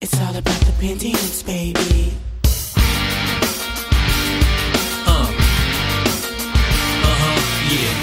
It's all about the Pentiums, baby. Yeah.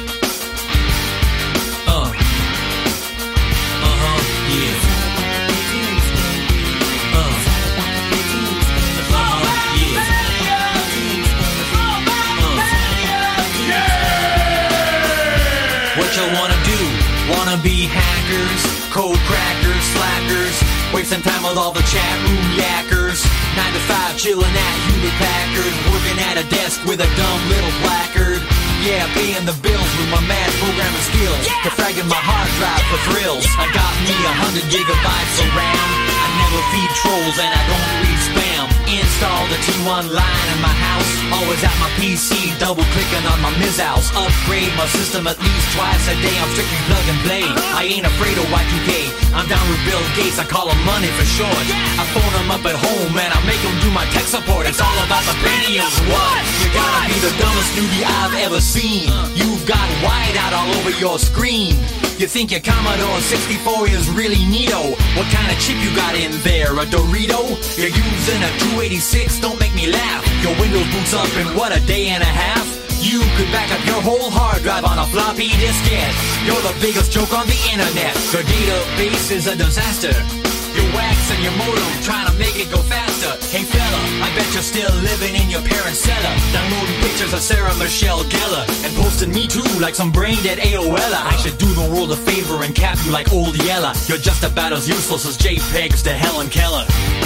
What you wanna do? Wanna be hackers, code crackers, slackers, wasting time with all the chat room yackers. 9 to 5 chilling at Hewlett Packard, working at a desk with a dumb little placard. Yeah, paying the bills with my mad programming skills, defragging my hard drive for thrills. I got me 100 gigabytes of RAM. I never feed trolls and I don't read spam. Install the T1 line in my house, always at my PC, double clicking on my Miz-House. Upgrade my system at least twice a day, I'm strictly plug and play. I ain't afraid of Y2K, I'm down with Bill Gates, I call him money for short. I phone him up at home and I make him do my tech support. It's all about the Pentiums. What? You gotta be the dumbest newbie I've ever seen. You've got whiteout all over your screen. You think your Commodore 64 is really neato. What kind of chip you got in there, a Dorito? You're using a 286, don't make me laugh. Your Windows boots up in what, a day and a half? You could back up your whole hard drive on a floppy diskette. You're the biggest joke on the internet. Your database is a disaster. You're waxing your modem, trying to make it go faster. Hey fella, I bet you're still living in your parents' cellar, downloading pictures of Sarah Michelle Gellar and posting me too like some brain dead AOLer. I should do the world a favor and cap you like old Yeller. You're just about as useless as JPEGs to Helen Keller.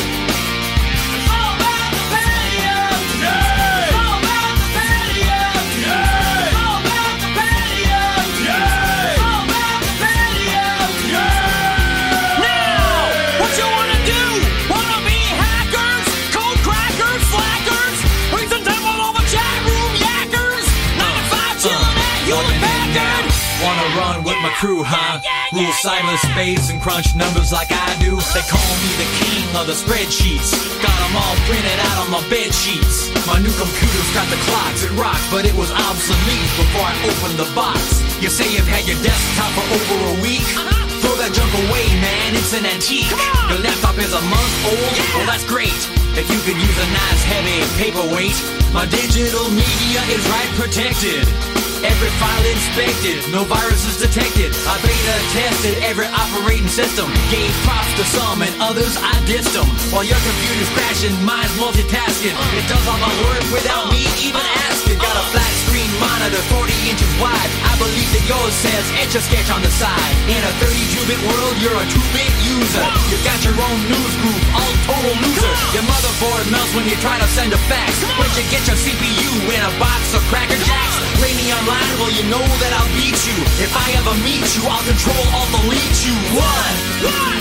Wanna run with my crew, huh? Rule cyberspace and crunch numbers like I do. They call me the king of the spreadsheets. Got them all printed out on my bed sheets. My new computer's got the clocks, it rocks, but it was obsolete before I opened the box. You say you've had your desktop for over a week? Throw that junk away, man, it's an antique. Your laptop is a month old? Well, that's great. If you could use a nice heavy paperweight. My digital media is right protected. Every file inspected, no viruses detected. I beta tested every operating system. Gave props to some and others I dissed them. While your computer's crashing, mine's multitasking. It does all my work without me even asking. Got a flat screen monitor 40 inches wide. I believe that yours says Etch-a-Sketch on the side. In a 32-bit world, you're a 2-bit user. You got your own news group, all total loser. Your motherboard melts when you try to send a fax. Where'd you get your CPU in a box of Cracker Jacks? Lay me online, well you know that I'll beat you. If I ever meet you, I'll control, alt delete you. What?